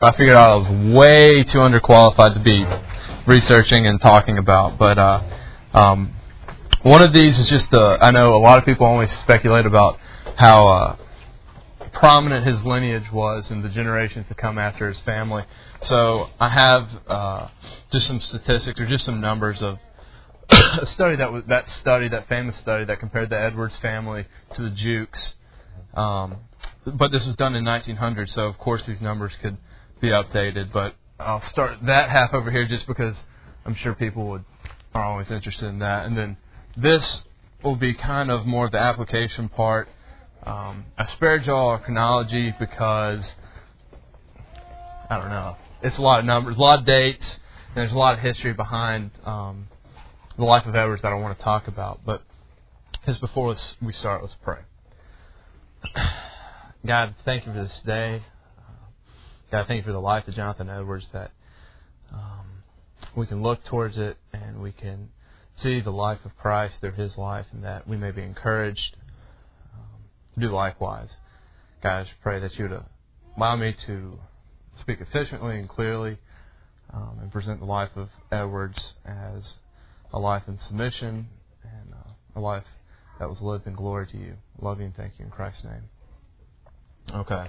I figured out I was way too underqualified to be researching and talking about. But one of these is just I know a lot of people always speculate about how prominent his lineage was in the generations to come after his family. So I have just some statistics or just some numbers of a study that famous study that compared the Edwards family to the Jukes. But this was done in 1900, so of course these numbers could be updated. But I'll start that half over here just because I'm sure people are always interested in that. And then this will be kind of more of the application part. I spared y'all chronology because, I don't know, it's a lot of numbers, a lot of dates, and there's a lot of history behind the life of Edwards that I want to talk about. But just before we start, let's pray. God, thank you for this day. God, thank you for the life of Jonathan Edwards, that we can look towards it and we can see the life of Christ through his life, and that we may be encouraged to do likewise. God, I just pray that you would allow me to speak efficiently and clearly and present the life of Edwards as a life in submission and a life that was lived in glory to you. Love you and thank you in Christ's name. Okay.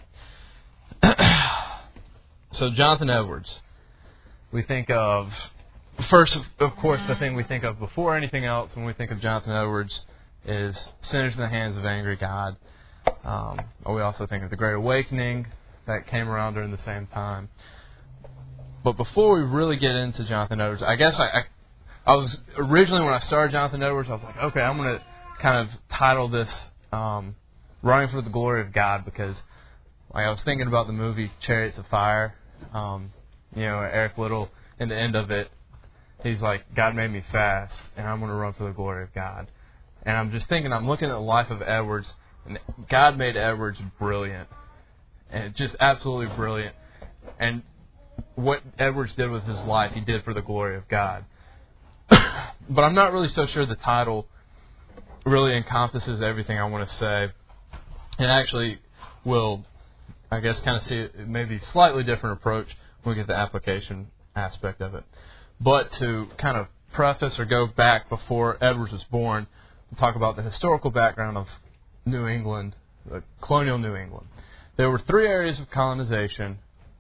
So Jonathan Edwards, we think of, first, of course, the thing we think of before anything else when we think of Jonathan Edwards is Sinners in the Hands of Angry God. We also think of the Great Awakening that came around during the same time. But before we really get into Jonathan Edwards, I guess I was originally, when I started Jonathan Edwards, I was like, okay, I'm going to kind of title this Running for the Glory of God, because I was thinking about the movie Chariots of Fire. Eric Liddell, in the end of it, he's like, God made me fast, and I'm going to run for the glory of God. And I'm just thinking, I'm looking at the life of Edwards, and God made Edwards brilliant, and just absolutely brilliant. And what Edwards did with his life, he did for the glory of God. But I'm not really so sure the title really encompasses everything I want to say. And actually will, I guess, kind of see maybe slightly different approach when we get the application aspect of it. But to kind of preface or go back before Edwards was born, we'll talk about the historical background of New England, colonial New England. There were 3 areas of colonization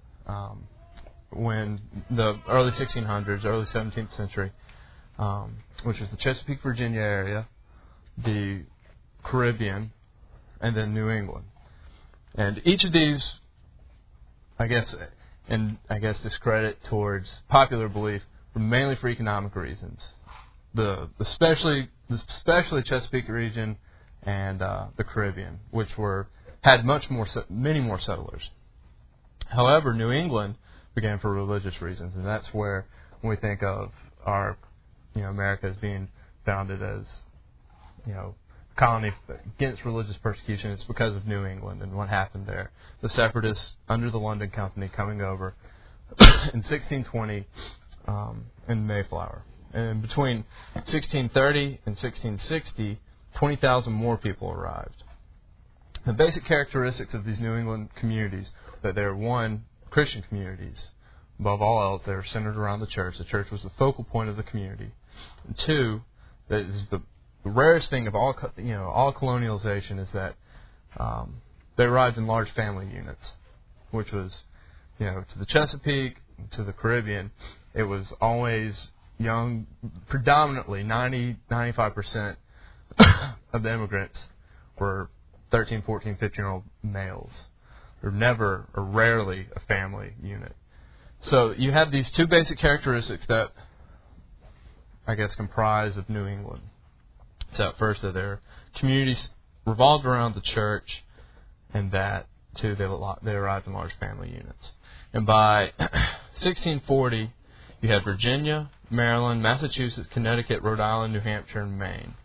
when the early 1600s, early 17th century, which was the Chesapeake, Virginia area, the Caribbean, and then New England. And each of these, I guess discredit towards popular belief, were mainly for economic reasons. Especially Chesapeake region and the Caribbean, which had many more settlers. However, New England began for religious reasons, and that's where, when we think of our, America as being founded as, colony against religious persecution, it's because of New England and what happened there. The separatists under the London Company coming over in 1620 in Mayflower. And between 1630 and 1660, 20,000 more people arrived. The basic characteristics of these New England communities, that they're, one, Christian communities. Above all else, they were centered around the church. The church was the focal point of the community. And 2, that is the rarest thing of all colonialization, is that they arrived in large family units, which was, to the Chesapeake, to the Caribbean, it was always young, predominantly 95% of the immigrants were 13, 14, 15-year-old males. They're never or rarely a family unit. So you have these 2 basic characteristics that, I guess, comprise of New England. So first, that their communities revolved around the church, and that, 2, they arrived in large family units. And by 1640, you had Virginia, Maryland, Massachusetts, Connecticut, Rhode Island, New Hampshire, and Maine.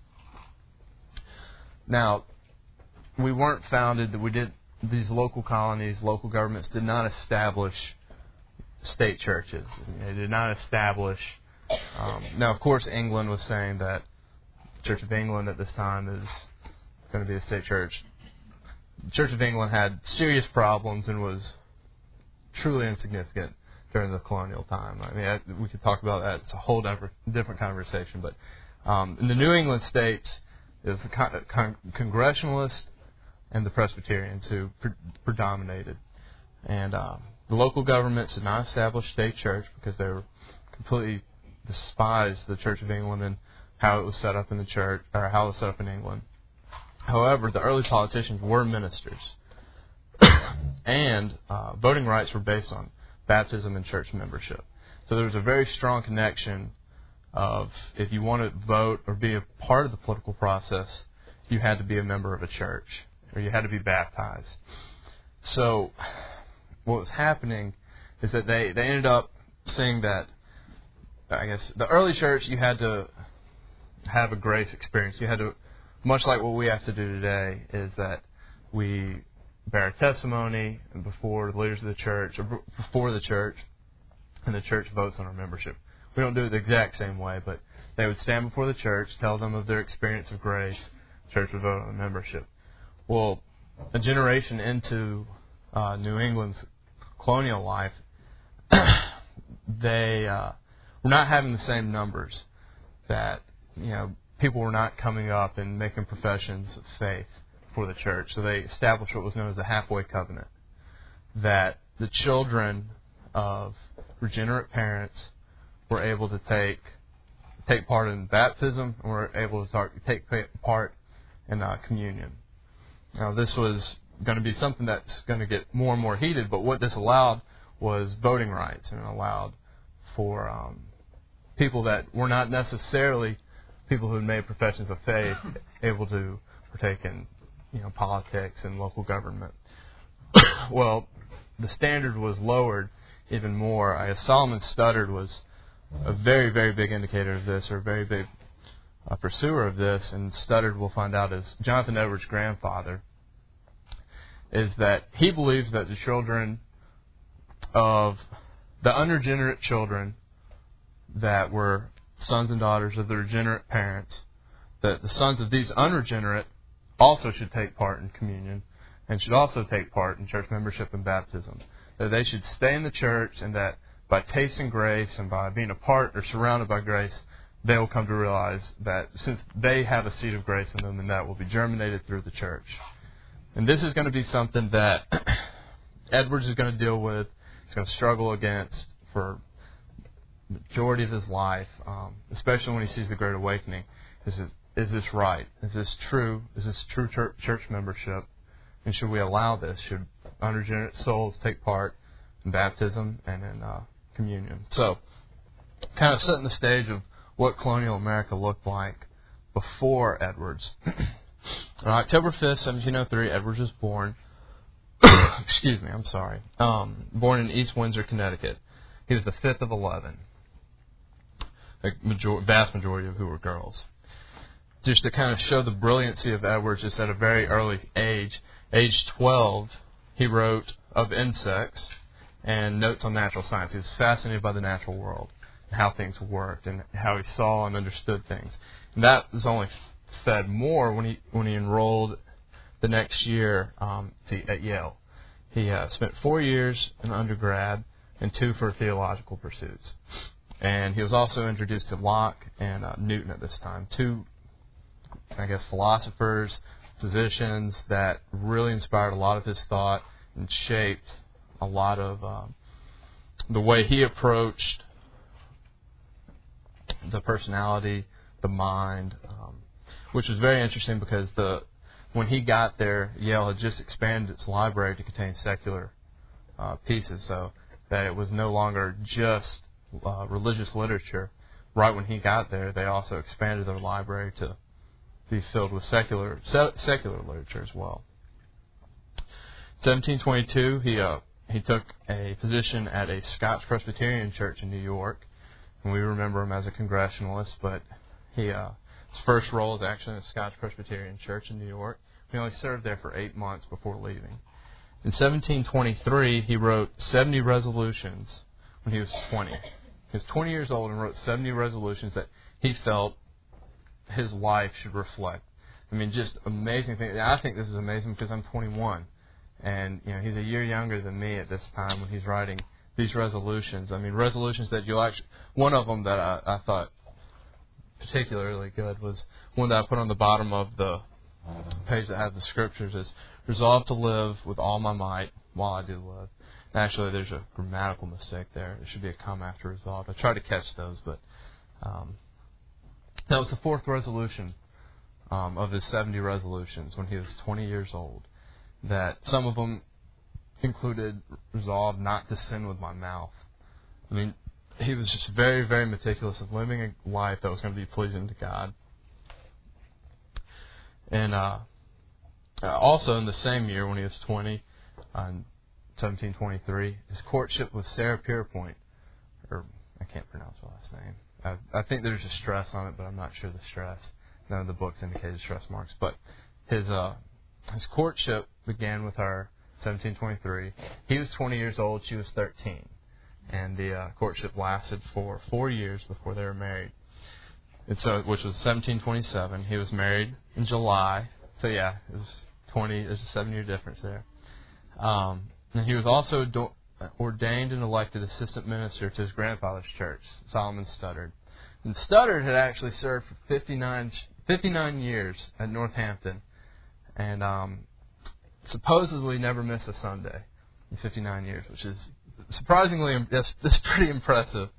Now, we weren't founded, these local colonies, local governments did not establish state churches. They did not establish... now, of course, England was saying that Church of England at this time is going to be a state church. The Church of England had serious problems and was truly insignificant during the colonial time. I mean, we could talk about that. It's a whole different conversation. But in the New England states, it was the Congregationalists and the Presbyterians who predominated. And the local governments did not establish state church because they were completely despised the Church of England and how it was set up in the church, or how it was set up in England. However, the early politicians were ministers. And voting rights were based on baptism and church membership. So there was a very strong connection of, if you want to vote or be a part of the political process, you had to be a member of a church, or you had to be baptized. So what was happening is that they ended up saying that, I guess, the early church, you had to have a grace experience. You had to, much like what we have to do today, is that we bear testimony before the leaders of the church, or before the church, and the church votes on our membership. We don't do it the exact same way, but they would stand before the church, tell them of their experience of grace, the church would vote on the membership. Well, a generation into New England's colonial life, they were not having the same numbers. That, people were not coming up and making professions of faith for the church. So they established what was known as the halfway covenant, that the children of regenerate parents were able to take part in baptism, and were able to take part in communion. Now, this was going to be something that's going to get more and more heated, but what this allowed was voting rights, and it allowed for people that were not necessarily people who had made professions of faith able to partake in politics and local government. Well, the standard was lowered even more. I guess Solomon Studdard was a very, very big indicator of this, or a very big pursuer of this, and Studdard, we'll find out, is Jonathan Edwards' grandfather, is that he believes that the children of the unregenerate children that were sons and daughters of the regenerate parents, that the sons of these unregenerate also should take part in communion and should also take part in church membership and baptism. That they should stay in the church, and that by tasting grace and by being a part or surrounded by grace, they will come to realize that since they have a seed of grace in them, then that will be germinated through the church. And this is going to be something that Edwards is going to deal with, he's going to struggle against for the majority of his life, especially when he sees the Great Awakening. Is this right? Is this true? Is this true church membership? And should we allow this? Should unregenerate souls take part in baptism and in communion? So, kind of setting the stage of what colonial America looked like before Edwards. On October 5th, 1703, Edwards was born. Excuse me, I'm sorry. Born in East Windsor, Connecticut. He was the fifth of 11. A vast majority of who were girls. Just to kind of show the brilliancy of Edwards, just at a very early age 12, he wrote of insects and notes on natural science. He was fascinated by the natural world and how things worked and how he saw and understood things. And that was only fed more when he enrolled the next year at Yale. He spent 4 years in undergrad and 2 for theological pursuits. And he was also introduced to Locke and Newton at this time, 2, I guess, philosophers, physicians that really inspired a lot of his thought and shaped a lot of the way he approached the personality, the mind, which was very interesting because when he got there, Yale had just expanded its library to contain secular pieces, so that it was no longer just religious literature. Right when he got there, they also expanded their library to be filled with secular literature as well. In 1722, he took a position at a Scotch Presbyterian church in New York, and we remember him as a Congregationalist, but his first role is actually in a Scotch Presbyterian church in New York. He only served there for 8 months before leaving. In 1723, he wrote 70 resolutions when he was 20. He was 20 years old and wrote 70 resolutions that he felt his life should reflect. I mean, just amazing thing. I think this is amazing because I'm 21, And he's a year younger than me at this time when he's writing these resolutions. I mean, resolutions that you'll actually. One of them that I thought particularly good was one that I put on the bottom of the page that has the scriptures is resolve to live with all my might while I do live. And actually, there's a grammatical mistake there. There should be a comma after resolve. I tried to catch those, but that was the fourth resolution of his 70 resolutions when he was 20 years old. That some of them included resolve not to sin with my mouth. I mean, he was just very, very meticulous of living a life that was going to be pleasing to God. And also in the same year, when he was 20, in 1723, his courtship with Sarah Pierpoint, or I can't pronounce her last name. I think there's a stress on it, but I'm not sure the stress. None of the books indicated stress marks. But his courtship began with her 1723. He was 20 years old. She was 13. And the courtship lasted for 4 years before they were married. And so, which was 1727. He was married in July. So yeah, it was 20. There's a 7-year difference there. And he was also ordained and elected assistant minister to his grandfather's church, Solomon Studdard. And Studdard had actually served for 59 years at Northampton, and supposedly never missed a Sunday in 59 years, which is surprisingly that's pretty impressive.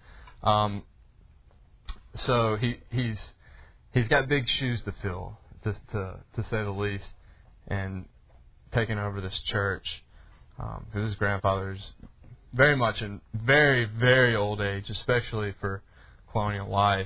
So he's got big shoes to fill, to say the least, and taking over this church because his grandfather is very much in very, very old age, especially for colonial life.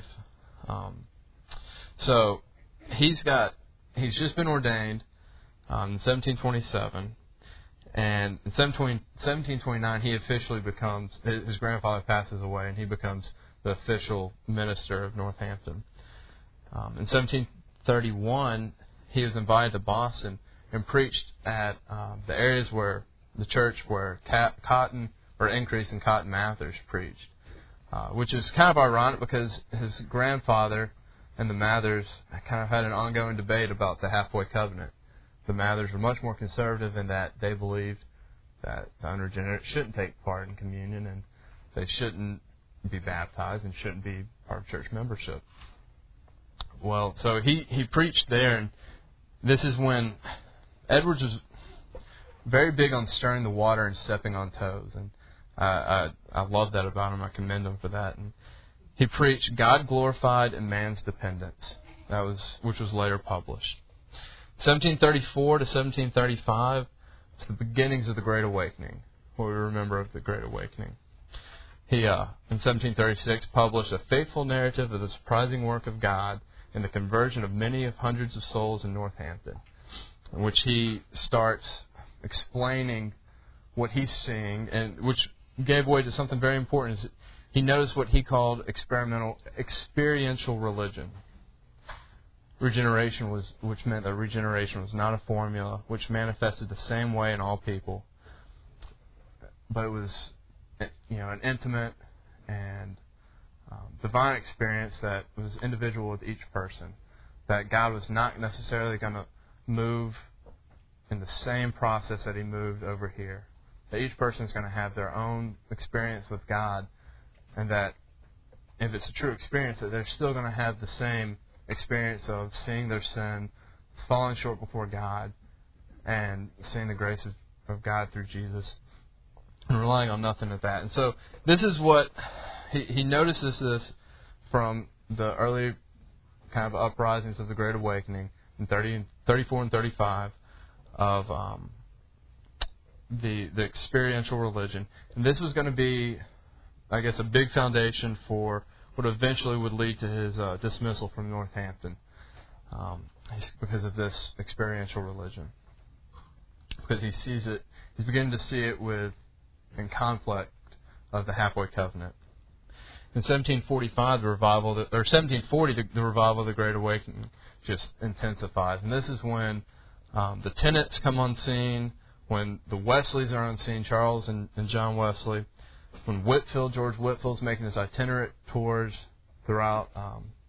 So he's just been ordained in 1727, and in 1729 he officially becomes, his grandfather passes away and he becomes the official minister of Northampton. In 1731 he was invited to Boston and preached at the areas where the church where cotton or increase in Cotton Mathers preached, which is kind of ironic because his grandfather and the Mathers kind of had an ongoing debate about the halfway covenant. The Mathers were much more conservative in that they believed that the unregenerate shouldn't take part in communion and they shouldn't be baptized and shouldn't be part of church membership. Well, so he preached there, and this is when Edwards was very big on stirring the water and stepping on toes, and I love that about him. I commend him for that. And he preached God Glorified and Man's Dependence, which was later published. 1734 to 1735, it's the beginnings of the Great Awakening, what we remember of the Great Awakening. He, in 1736, published a faithful narrative of the surprising work of God in the conversion of many of hundreds of souls in Northampton, in which he starts explaining what he's seeing, and which gave way to something very important. Is he noticed what he called experiential religion. Regeneration which meant that regeneration was not a formula which manifested the same way in all people, but it was, an intimate and divine experience that was individual with each person. That God was not necessarily going to move in the same process that He moved over here. That each person is going to have their own experience with God, and that if it's a true experience, that they're still going to have the same experience of seeing their sin, falling short before God, and seeing the grace of God through Jesus, and relying on nothing of that. And so this is what he notices this from the early kind of uprisings of the Great Awakening in 34 and 35 of the experiential religion. And this was going to be, I guess, a big foundation for what eventually would lead to his dismissal from Northampton because of this experiential religion. Because he sees it, he's beginning to see it in conflict of the halfway covenant. In 1745, the revival, or 1740, the revival of the Great Awakening just intensifies. And this is when the Tennants come on scene, when the Wesleys are on scene, Charles and John Wesley, when George Whitfield's making his itinerant tours throughout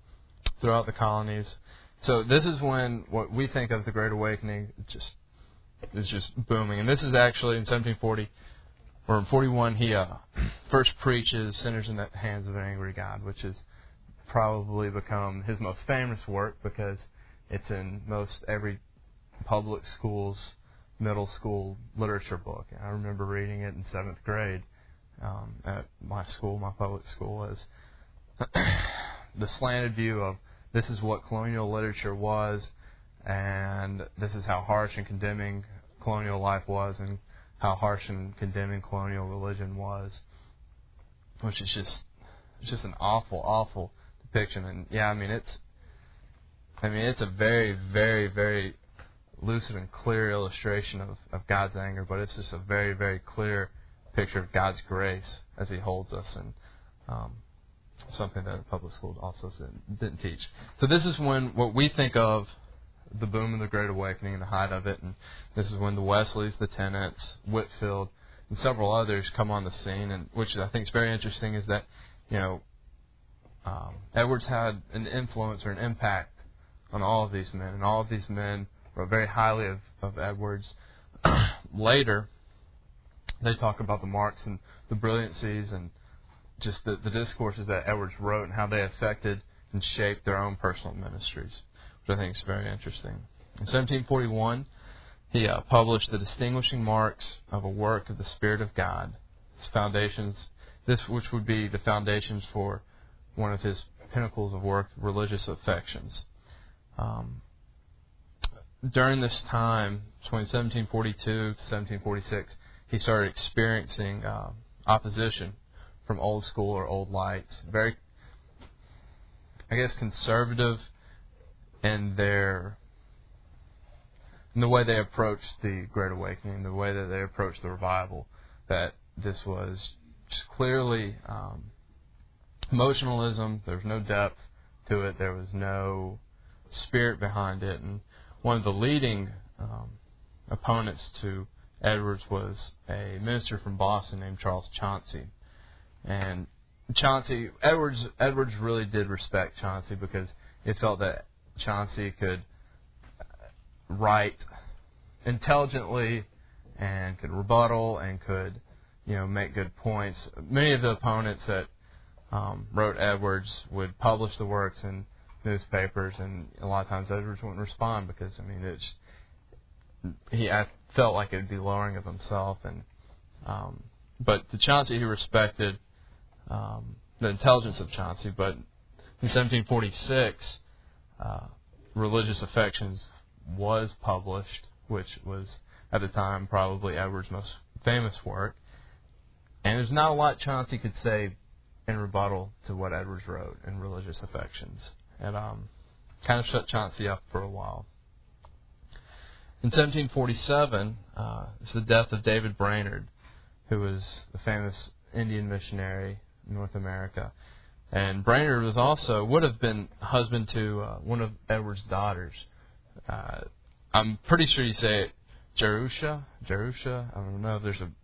the colonies. So this is when what we think of the Great Awakening just is just booming. And this is actually in 1740 or in 41. He first preaches "Sinners in the Hands of an Angry God," which has probably become his most famous work because it's in most every public school's middle school literature book. And I remember reading it in 7th grade at my school, my public school, as the slanted view of this is what colonial literature was, and this is how harsh and condemning colonial life was, and how harsh and condemning colonial religion was, which is just an awful, awful depiction. And yeah, it's a very, very, very lucid and clear illustration of God's anger, but it's just a very, very clear picture of God's grace as He holds us, and something that the public school also didn't teach. So this is when what we think of the boom of the Great Awakening and the height of it, and this is when the Wesleys, the Tennants, Whitefield, and several others come on the scene. And which I think is very interesting is that Edwards had an influence or an impact on all of these men, and all of these men wrote very highly of Edwards. Later, they talk about the marks and the brilliancies and just the discourses that Edwards wrote and how they affected and shaped their own personal ministries, which I think is very interesting. In 1741, he published The Distinguishing Marks of a Work of the Spirit of God, his foundations, which would be the foundations for one of his pinnacles of work, Religious Affections. During this time, between 1742 to 1746, he started experiencing opposition from old school or old lights, very, I guess, conservative in the way they approached the Great Awakening, the way that they approached the revival, that this was just clearly emotionalism. There was no depth to it. There was no spirit behind it. And one of the leading opponents to Edwards was a minister from Boston named Charles Chauncey. And Edwards really did respect Chauncey because it felt that Chauncey could write intelligently and could rebuttal and could, make good points. Many of the opponents that wrote Edwards would publish the works in newspapers, and a lot of times Edwards wouldn't respond because I felt like it would be lowering of himself. And but to Chauncey, he respected the intelligence of Chauncey. But in 1746, Religious Affections was published, which was at the time probably Edwards' most famous work. And there's not a lot Chauncey could say in rebuttal to what Edwards wrote in Religious Affections. And kind of shut Chauncey up for a while. In 1747, it's the death of David Brainerd, who was the famous Indian missionary in North America. And Brainerd would have been husband to one of Edwards' daughters. I'm pretty sure you say it Jerusha. I don't know if there's a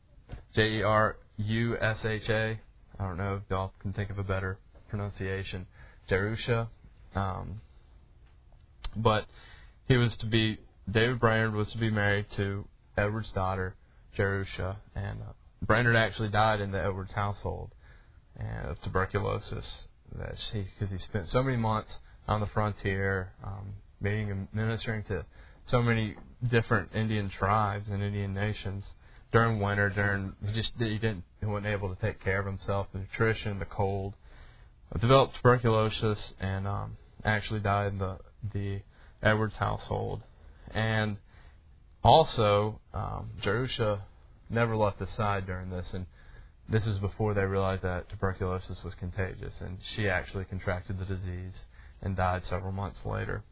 Jerusha. I don't know if y'all can think of a better pronunciation. Jerusha. But David Brainerd was to be married to Edwards' daughter, Jerusha. And Brainerd actually died in the Edwards household of tuberculosis, because he spent so many months on the frontier, meeting and ministering to so many different Indian tribes and Indian nations during winter. He wasn't able to take care of himself, the nutrition, the cold. Developed tuberculosis and actually died in the Edwards household. And also, Jerusha never left his side during this, and this is before they realized that tuberculosis was contagious, and she actually contracted the disease and died several months later.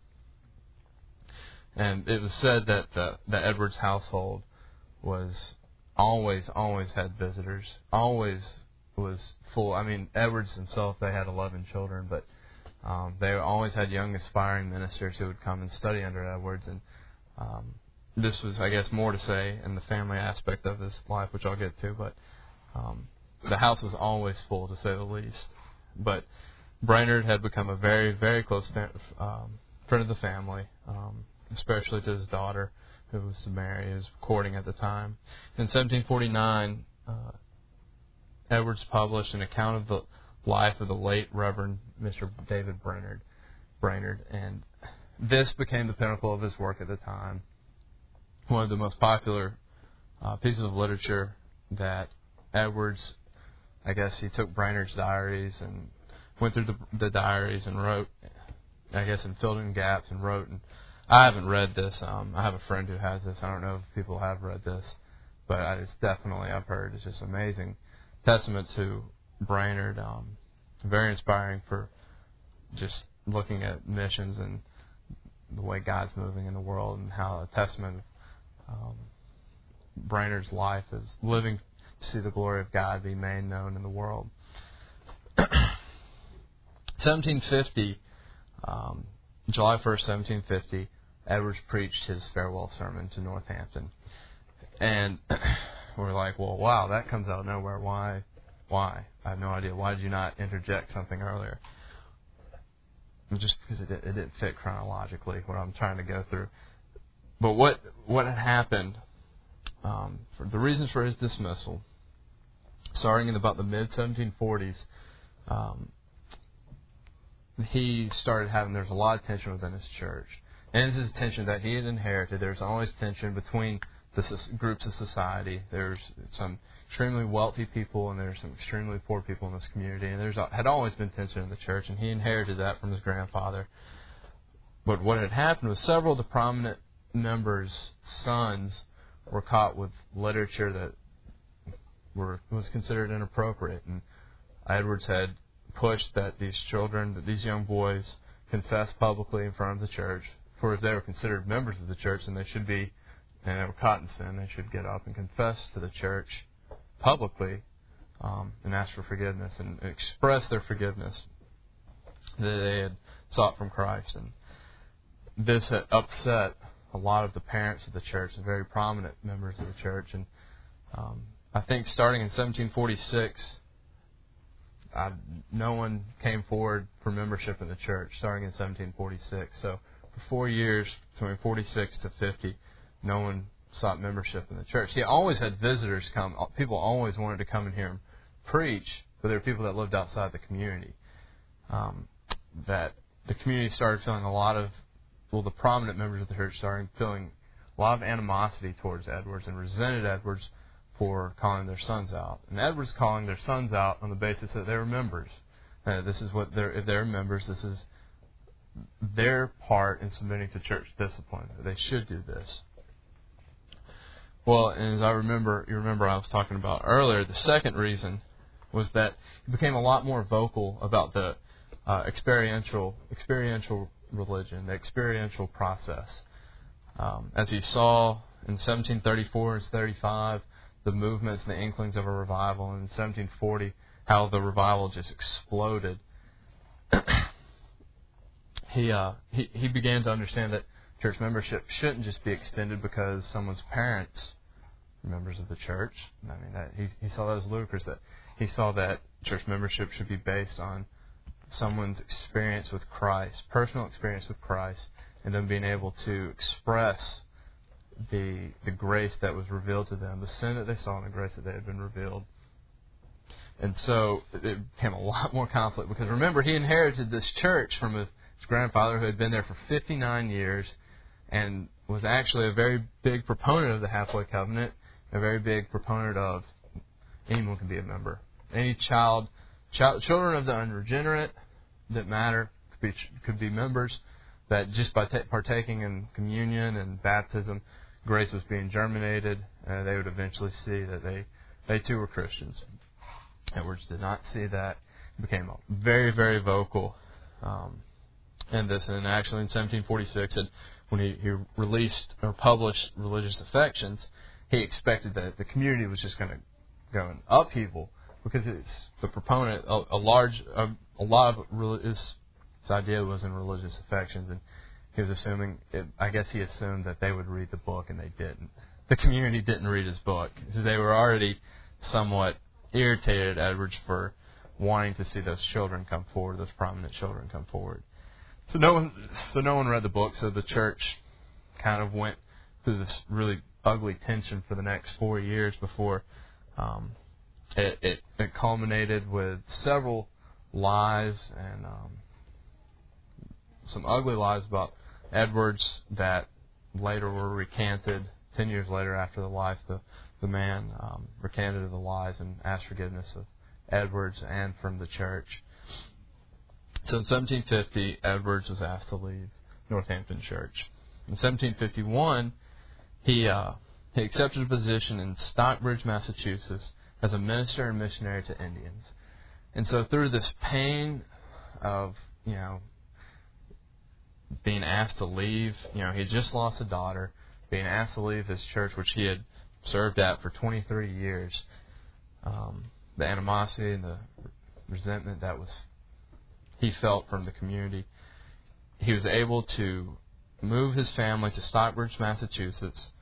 And it was said that the Edwards household was always had visitors, always was full. Edwards himself, they had 11 children, but they always had young aspiring ministers who would come and study under Edwards. And this was, I guess, more to say in the family aspect of his life, which I'll get to, but the house was always full, to say the least. But Brainerd had become a very, very close friend of the family, especially to his daughter, who was to marry, is courting at the time. In 1749, Edwards published an account of the life of the late Reverend Mr. David Brainerd, and this became the pinnacle of his work at the time. One of the most popular pieces of literature that Edwards, I guess he took Brainerd's diaries and went through the diaries and wrote, I guess, and filled in gaps and wrote. And I haven't read this. I have a friend who has this. I don't know if people have read this, but it's definitely, I've heard, it's just amazing testament to Brainerd. Very inspiring for just looking at missions and the way God's moving in the world, and how a testament of Brainerd's life is living to see the glory of God be made known in the world. 1750, July 1st, 1750, Edwards preached his farewell sermon to Northampton. And we're like, well, wow, that comes out of nowhere. Why? I have no idea. Why did you not interject something earlier? Just because it didn't fit chronologically what I'm trying to go through. But what had happened, for the reasons for his dismissal, starting in about the mid-1740s, he started having, there's a lot of tension within his church. And this is tension that he had inherited. There's always tension between the groups of society. There's some extremely wealthy people and there's some extremely poor people in this community. And there's had always been tension in the church, and he inherited that from his grandfather. But what had happened was several of the prominent members' sons were caught with literature that was considered inappropriate. And Edwards had pushed that these children, that these young boys, confess publicly in front of the church. For if they were considered members of the church, then they should be, and they were caught in sin, they should get up and confess to the church publicly and ask for forgiveness and express their forgiveness that they had sought from Christ. And this had upset a lot of the parents of the church, the very prominent members of the church. And I think starting in 1746, no one came forward for membership in the church, starting in 1746. So for 4 years, between 46 to 50, no one sought membership in the church. He always had visitors come. People always wanted to come in here and preach, but there were people that lived outside the community. That the community started feeling the prominent members of the church started feeling a lot of animosity towards Edwards and resented Edwards for calling their sons out. And Edwards calling their sons out on the basis that they were members. This is what if they're members, this is their part in submitting to church discipline. They should do this. Well, and as you remember I was talking about earlier, the second reason was that he became a lot more vocal about the experiential religion, the experiential process. As he saw in 1734 and 1735, the movements and the inklings of a revival, and in 1740, how the revival just exploded. He began to understand that church membership shouldn't just be extended because someone's parents are members of the church. I mean, that he saw that as ludicrous. That he saw that church membership should be based on someone's experience with Christ, personal experience with Christ, and them being able to express the grace that was revealed to them, the sin that they saw, and the grace that they had been revealed. And so it became a lot more conflict because, remember, he inherited this church from his grandfather who had been there for 59 years and was actually a very big proponent of the halfway covenant, a very big proponent of anyone can be a member. Any children of the unregenerate that matter could be members, that just by partaking in communion and baptism, grace was being germinated, and they would eventually see that they too were Christians. Edwards did not see that. He became very, very vocal in this. And actually in 1746, when he released or published Religious Affections, he expected that the community was just going to go in upheaval because it's the proponent, a lot of his idea was in Religious Affections, and he was assuming, I guess he assumed that they would read the book, and they didn't. The community didn't read his book. So they were already somewhat irritated at Edwards for wanting to see those children come forward, those prominent children come forward. So no one read the book, so the church kind of went through this really ugly tension for the next 4 years before it culminated with several lies and some ugly lies about Edwards that later were recanted 10 years later after the life. The man recanted the lies and asked forgiveness of Edwards and from the church. So in 1750, Edwards was asked to leave Northampton Church. In 1751, he accepted a position in Stockbridge, Massachusetts, as a minister and missionary to Indians. And so through this pain of, being asked to leave, he had just lost a daughter, being asked to leave his church, which he had served at for 23 years, the animosity and the resentment that he felt from the community, he was able to move his family to Stockbridge, Massachusetts,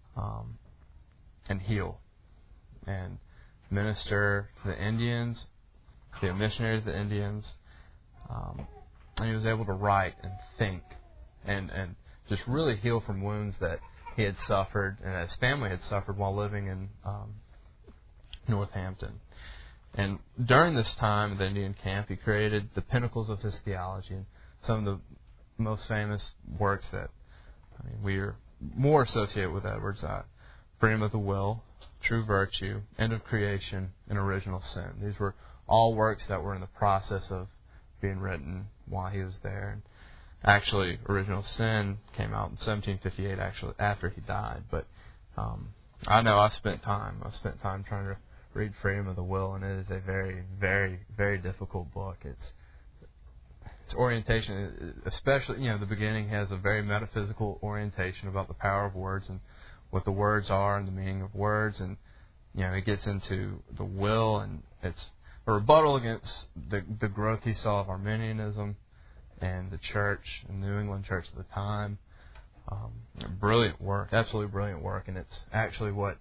and heal and minister to the Indians, be a missionary to the Indians, and he was able to write and think and just really heal from wounds that he had suffered and his family had suffered while living in Northampton. And during this time in the Indian camp, he created the pinnacles of his theology and some of the most famous works that we are more associated with Edwards: Freedom of the Will, True Virtue, End of Creation, and Original Sin. These were all works that were in the process of being written while he was there. And actually, Original Sin came out in 1758, actually after he died. But I know I spent time trying to read Freedom of the Will, and it is a very, very, very difficult book. Its orientation, especially, the beginning has a very metaphysical orientation about the power of words and what the words are and the meaning of words, and it gets into the will, and it's a rebuttal against the growth he saw of Arminianism and the church, the New England church at the time. Brilliant work, absolutely brilliant work, and it's actually what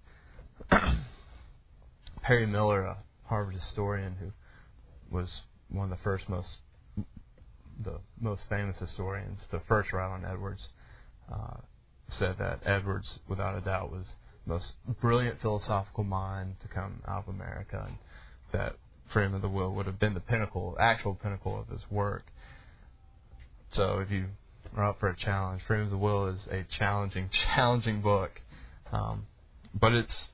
Perry Miller, a Harvard historian who was one of the most famous historians to first write on Edwards, said that Edwards, without a doubt, was the most brilliant philosophical mind to come out of America, and that Freedom of the Will would have been the actual pinnacle of his work. So if you are up for a challenge, Freedom of the Will is a challenging book, but it's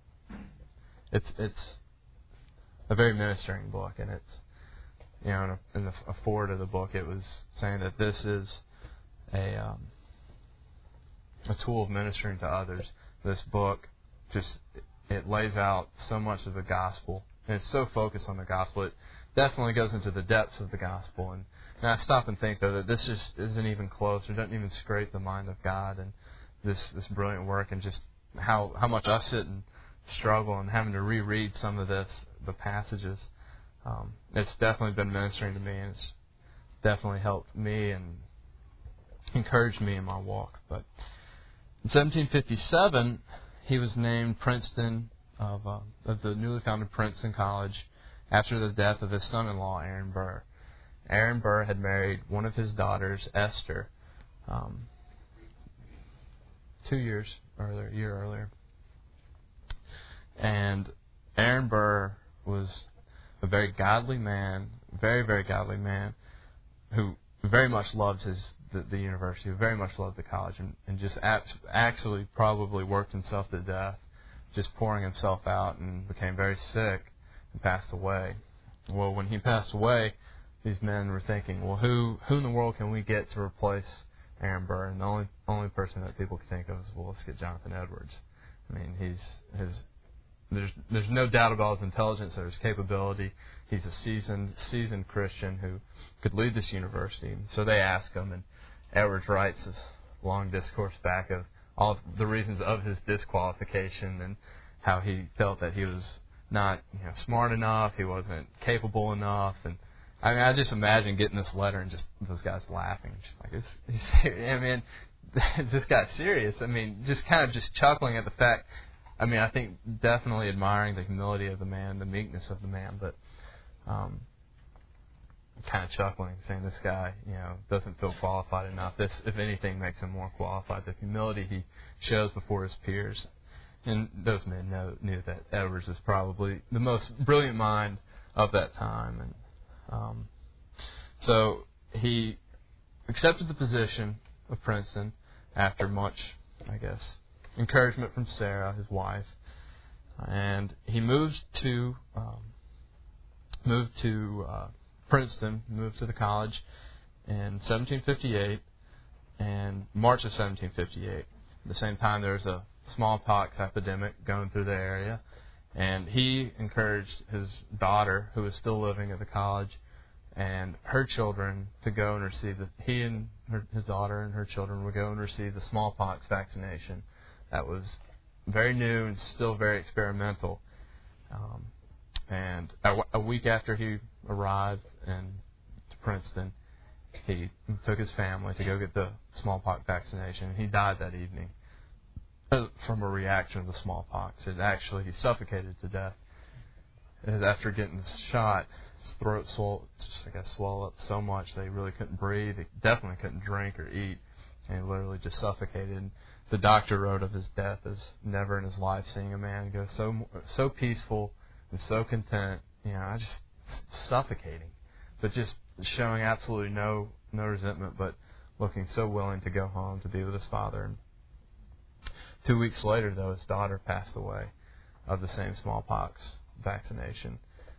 a very ministering book, and it's in the foreword of the book it was saying that this is a tool of ministering to others. This book it lays out so much of the gospel, and it's so focused on the gospel. It definitely goes into the depths of the gospel, and I stop and think though that this just isn't even close, or doesn't even scrape the mind of God, and this brilliant work, and just how much I sit and struggle and having to reread some of the passages. It's definitely been ministering to me, and it's definitely helped me and encouraged me in my walk. But in 1757, he was named Princeton of the newly founded Princeton College after the death of his son-in-law, Aaron Burr. Aaron Burr had married one of his daughters, Esther, a year earlier. And Aaron Burr was a very godly man, very, very godly man, who very much loved the university, who very much loved the college, and just actually probably worked himself to death, just pouring himself out, and became very sick and passed away. Well, when he passed away, these men were thinking, well, who in the world can we get to replace Aaron Burr? And the only person that people could think of is, well, let's get Jonathan Edwards. I mean, there's no doubt about his intelligence or his capability. He's a seasoned Christian who could lead this university. And so they ask him, and Edwards writes this long discourse back of all of the reasons of his disqualification and how he felt that he was not smart enough, he wasn't capable enough, and I mean, I just imagine getting this letter and just those guys laughing, it just got serious. I mean, just kind of just chuckling at the fact. I mean, I think definitely admiring the humility of the man, the meekness of the man, but kind of chuckling, saying this guy, doesn't feel qualified enough. This, if anything, makes him more qualified. The humility he shows before his peers. And those men knew that Edwards is probably the most brilliant mind of that time. And so he accepted the position of Princeton after much, I guess, encouragement from Sarah, his wife. And he moved to Princeton, moved to the college in 1758, and March of 1758. At the same time, there was a smallpox epidemic going through the area, and he encouraged his daughter, who was still living at the college, and her children to go and receive his daughter and her children would go and receive the smallpox vaccination. That was very new and still very experimental. And a week after he arrived to Princeton, he took his family to go get the smallpox vaccination. He died that evening from a reaction to the smallpox. He suffocated to death. And after getting the shot, his throat swelled up so much that he really couldn't breathe. He definitely couldn't drink or eat, and he literally just suffocated. And the doctor wrote of his death as never in his life seeing a man go so peaceful and so content, just suffocating, but just showing absolutely no resentment, but looking so willing to go home to be with his father. And 2 weeks later, though, his daughter passed away of the same smallpox vaccination.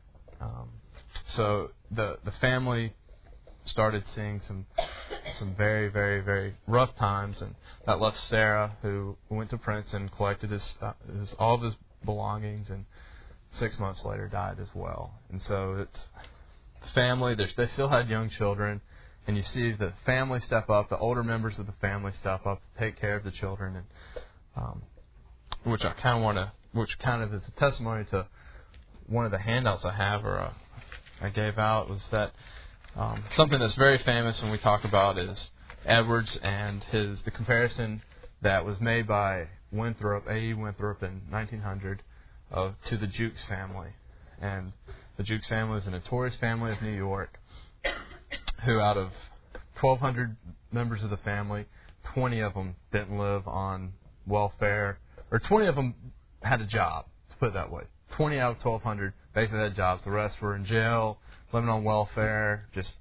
So the family started seeing some very, very, very rough times, and that left Sarah, who went to Princeton, collected all of his belongings, and 6 months later died as well. And so it's the family. They still had young children, and you see the family step up. The older members of the family step up to take care of the children, and which kind of is a testimony to one of the handouts I have I gave out, was that something that's very famous when we talk about is Edwards and the comparison that was made by Winthrop, A.E. Winthrop in 1900 to the Jukes family. And the Jukes family is a notorious family of New York who, out of 1,200 members of the family, 20 of them didn't live on welfare, or 20 of them had a job, to put it that way. 20 out of 1,200 basically had jobs. The rest were in jail, living on welfare, just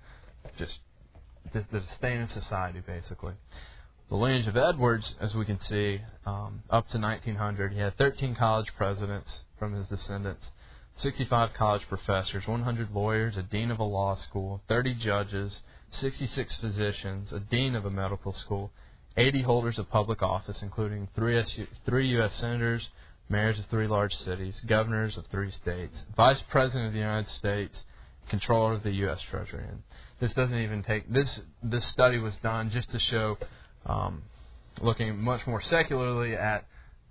staying in society, basically. The lineage of Edwards, as we can see, up to 1900, he had 13 college presidents from his descendants, 65 college professors, 100 lawyers, a dean of a law school, 30 judges, 66 physicians, a dean of a medical school, 80 holders of public office, including 3 U.S. senators, mayors of 3 large cities, governors of 3 states, vice president of the United States, controller of the U.S. Treasury. And this doesn't even take this study was done just to show, looking much more secularly at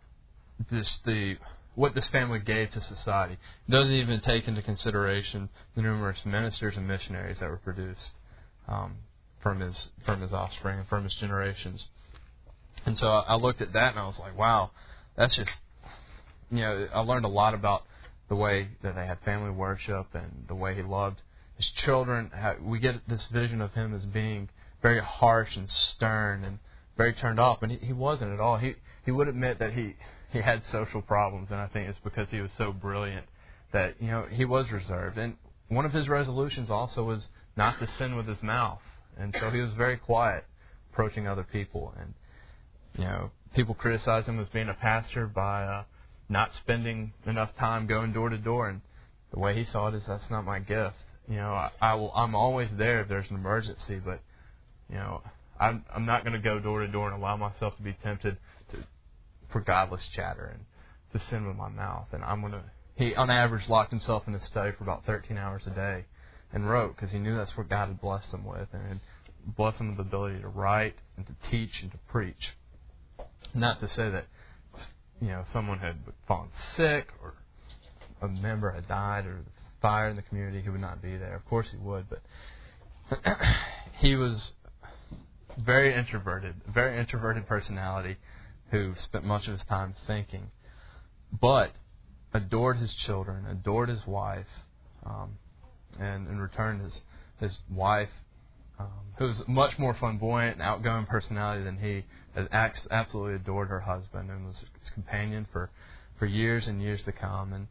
what this family gave to society. It doesn't even take into consideration the numerous ministers and missionaries that were produced from his offspring and from his generations. And so I looked at that and I was like, wow, that's just, I learned a lot about the way that they had family worship and the way he loved his children. We get this vision of him as being very harsh and stern and very turned off, and he wasn't at all. He would admit that he had social problems, and I think it's because he was so brilliant that he was reserved. And one of his resolutions also was not to sin with his mouth, and so he was very quiet approaching other people. And people criticized him as being a pastor by not spending enough time going door to door, and the way he saw it is, that's not my gift. I'm always there if there's an emergency, but I'm not going to go door to door and allow myself to be tempted for godless chatter and to sin with my mouth. And he on average locked himself in his study for about 13 hours a day and wrote, because he knew that's what God had blessed him with, and had blessed him with the ability to write and to teach and to preach. Not to say that someone had fallen sick or a member had died or fire in the community, he would not be there. Of course he would, but he was very introverted personality who spent much of his time thinking, but adored his children, adored his wife, and in return his his wife, who was much more flamboyant and outgoing personality than he, had absolutely adored her husband and was his companion for years and years to come. And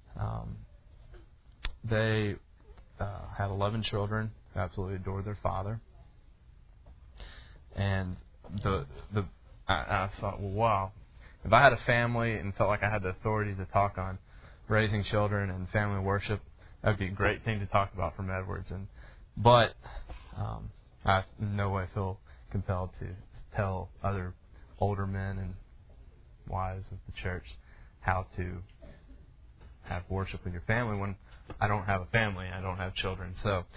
they had 11 children who absolutely adored their father. And I thought, well, wow, if I had a family and felt like I had the authority to talk on raising children and family worship, that would be a great thing to talk about from Edwards. But I in no way feel compelled to tell other older men and wives of the church how to have worship with your family when I don't have a family, I don't have children. So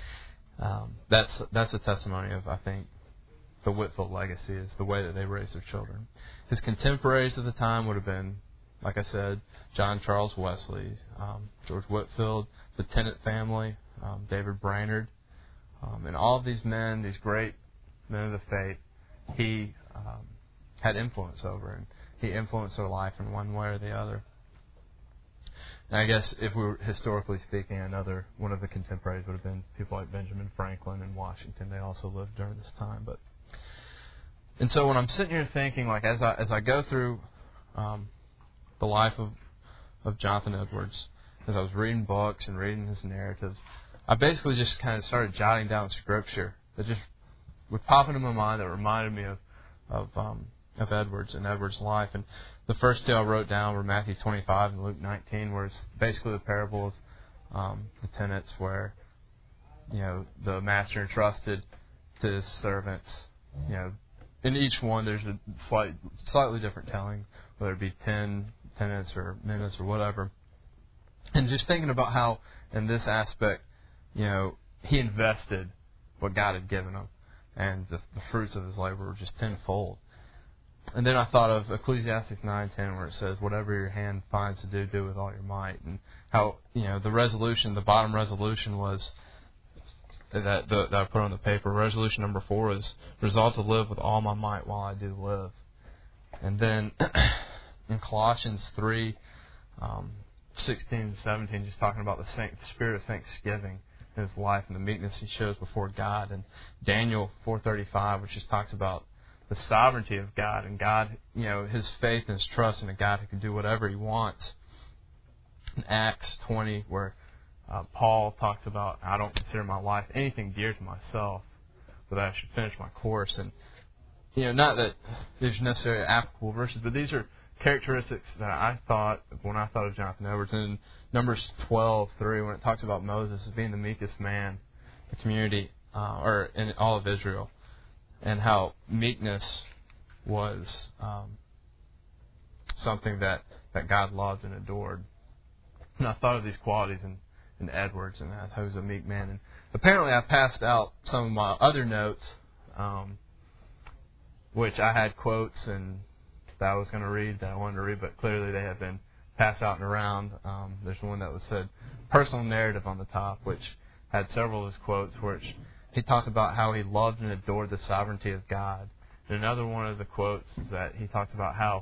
that's a testimony of, I think, the Whitefield legacy is the way that they raised their children. His contemporaries at the time would have been, like I said, John Charles Wesley, George Whitefield, the Tennant family, David Brainerd, and all of these men, these great men of the faith, he had influence over, and he influenced their life in one way or the other. And I guess if we were historically speaking, one of the contemporaries would have been people like Benjamin Franklin and Washington. They also lived during this time. And so when I'm sitting here thinking, like as I go through the life of Jonathan Edwards, as I was reading books and reading his narratives, I basically just kind of started jotting down scripture that just would pop into my mind that reminded me of Edwards and Edwards' life. And the first two I wrote down were Matthew 25 and Luke 19, where it's basically the parable of the tenants, where the master entrusted to his servants. In each one, there's a slightly different telling, whether it be 10 tenants or minutes or whatever. And just thinking about how, in this aspect, he invested what God had given him, and the fruits of his labor were just tenfold. And then I thought of Ecclesiastes 9:10, where it says, "Whatever your hand finds to do, do with all your might." And how the bottom resolution was that I put on the paper. Resolution number 4 is resolve to live with all my might while I do live. And then in Colossians 3, 16 and 17, just talking about the spirit of thanksgiving in his life and the meekness he shows before God. And Daniel 4:35, which just talks about the sovereignty of God and God, his faith and his trust in a God who can do whatever he wants. In Acts 20, where Paul talks about, I don't consider my life anything dear to myself, but I should finish my course. And not that there's necessarily applicable verses, but these are characteristics that I thought when I thought of Jonathan Edwards. And in Numbers 12:3, when it talks about Moses as being the meekest man in the community, or in all of Israel, and how meekness was something that God loved and adored. And I thought of these qualities in Edwards, and that he was a meek man. And apparently I passed out some of my other notes, which I had quotes and that I was going to read, that I wanted to read, but clearly they have been passed out and around. There's one that was said, personal narrative on the top, which had several of his quotes, which he talked about how he loved and adored the sovereignty of God. And another one of the quotes is that he talks about how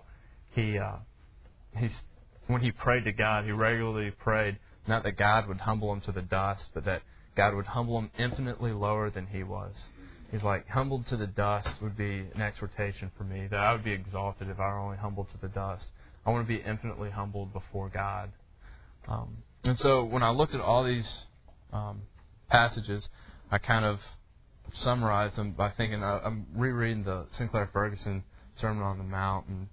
when he prayed to God, he regularly prayed not that God would humble him to the dust, but that God would humble him infinitely lower than he was. He's like, humbled to the dust would be an exhortation for me, that I would be exalted if I were only humbled to the dust. I want to be infinitely humbled before God. And so when I looked at all these passages, I kind of summarized them by thinking, I'm rereading the Sinclair Ferguson Sermon on the Mount and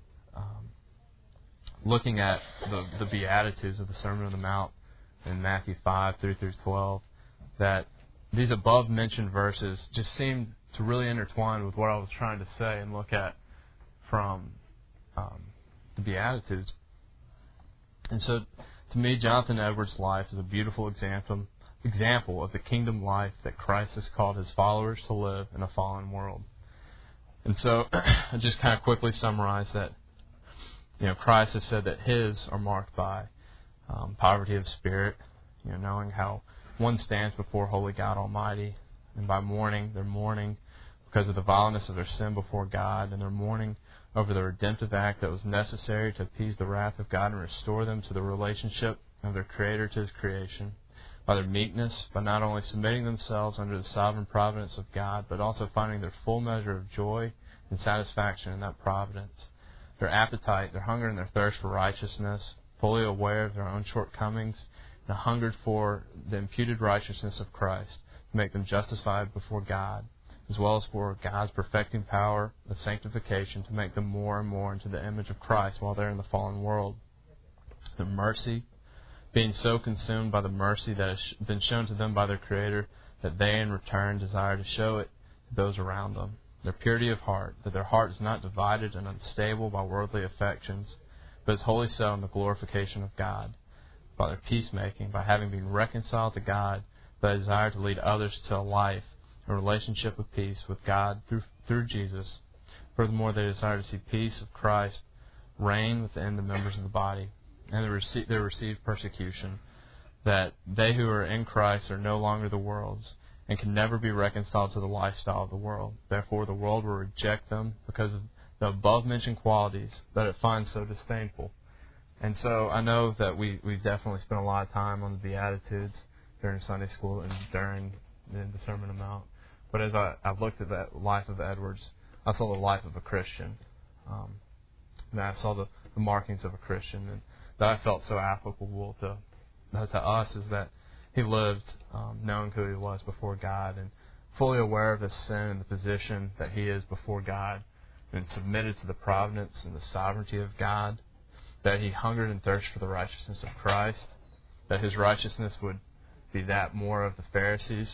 looking at the Beatitudes of the Sermon on the Mount in Matthew 5:3-12, that these above-mentioned verses just seemed to really intertwine with what I was trying to say and look at from the Beatitudes. And so, to me, Jonathan Edwards' life is a beautiful example of the kingdom life that Christ has called his followers to live in a fallen world. And so, I just kind of quickly summarize that, Christ has said that his are marked by poverty of spirit, knowing how one stands before holy God Almighty, and by mourning, they're mourning because of the vileness of their sin before God, and they're mourning over the redemptive act that was necessary to appease the wrath of God and restore them to the relationship of their Creator to His creation. by their meekness, by not only submitting themselves under the sovereign providence of God, but also finding their full measure of joy and satisfaction in that providence. Their appetite, their hunger and their thirst for righteousness, fully aware of their own shortcomings, and hungered for the imputed righteousness of Christ to make them justified before God, as well as for God's perfecting power of sanctification to make them more and more into the image of Christ while they're in the fallen world. Their mercy, being so consumed by the mercy that has been shown to them by their Creator, that they in return desire to show it to those around them. Their purity of heart, that their heart is not divided and unstable by worldly affections, but is wholly so in the glorification of God. By their peacemaking, by having been reconciled to God, they desire to lead others to a life, a relationship of peace with God through Jesus. Furthermore, they desire to see peace of Christ reign within the members of the body, and they receive persecution, that they who are in Christ are no longer the world's, and can never be reconciled to the lifestyle of the world. Therefore, the world will reject them because of the above-mentioned qualities that it finds so disdainful. And so I know that we definitely spent a lot of time on the Beatitudes during Sunday school and during the Sermon on the Mount. But as I looked at that life of Edwards, I saw the life of a Christian. And I saw the markings of a Christian, and that I felt so applicable to us is that he lived knowing who he was before God and fully aware of his sin and the position that he is before God, and submitted to the providence and the sovereignty of God, that he hungered and thirsted for the righteousness of Christ, that his righteousness would be that more of the Pharisees,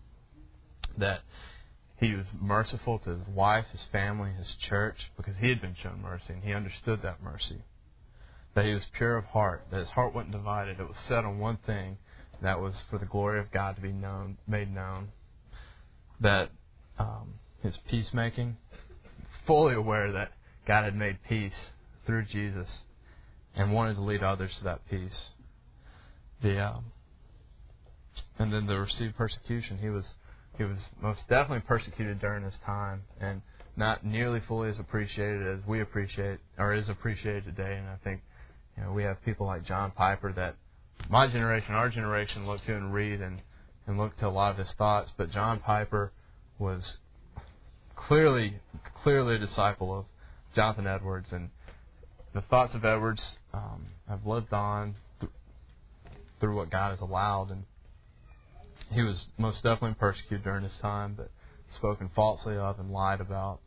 that he was merciful to his wife, his family, his church, because he had been shown mercy and he understood that mercy, that he was pure of heart, that his heart wasn't divided, it was set on one thing, and that was for the glory of God to be made known, that his peacemaking, fully aware that God had made peace through Jesus and wanted to lead others to that peace. And then to receive persecution, he was most definitely persecuted during his time, and not nearly fully as appreciated as we appreciate or is appreciated today. And I think we have people like John Piper that my generation, our generation, look to and read and look to a lot of his thoughts. But John Piper was clearly a disciple of Jonathan Edwards, and the thoughts of Edwards have lived on through what God has allowed. And he was most definitely persecuted during his time, but spoken falsely of and lied about.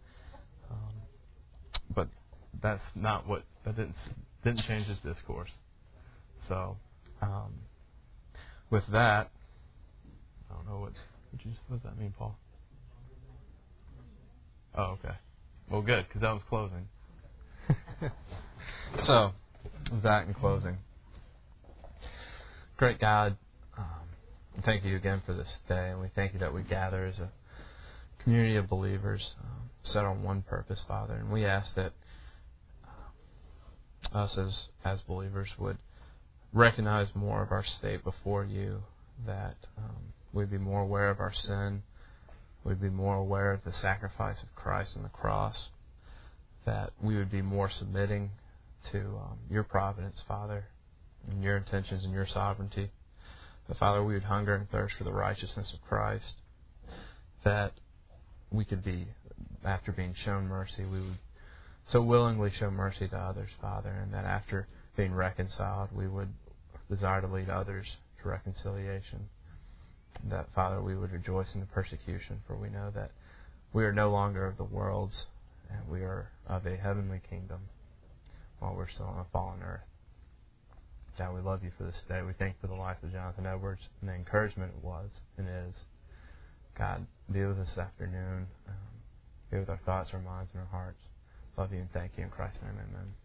But that's not what that didn't change his discourse. So with that, I don't know what does that mean, Paul? Oh, okay. Well, good, because that was closing. So, with that in closing, great God, thank you again for this day, and we thank you that we gather as a community of believers set on one purpose, Father. And we ask that us as believers would recognize more of our state before you, that we'd be more aware of our sin, we'd be more aware of the sacrifice of Christ on the cross, that we would be more submitting to your providence, Father, and your intentions and your sovereignty. That, Father, we would hunger and thirst for the righteousness of Christ, that we could be, after being shown mercy, we would so willingly show mercy to others, Father, and that after being reconciled, we would desire to lead others to reconciliation. That, Father, we would rejoice in the persecution, for we know that we are no longer of the world's, and we are of a heavenly kingdom while we're still on a fallen earth. God, we love you for this day. We thank you for the life of Jonathan Edwards and the encouragement it was and is. God, be with us this afternoon. Be with our thoughts, our minds, and our hearts. Love you and thank you in Christ's name. Amen.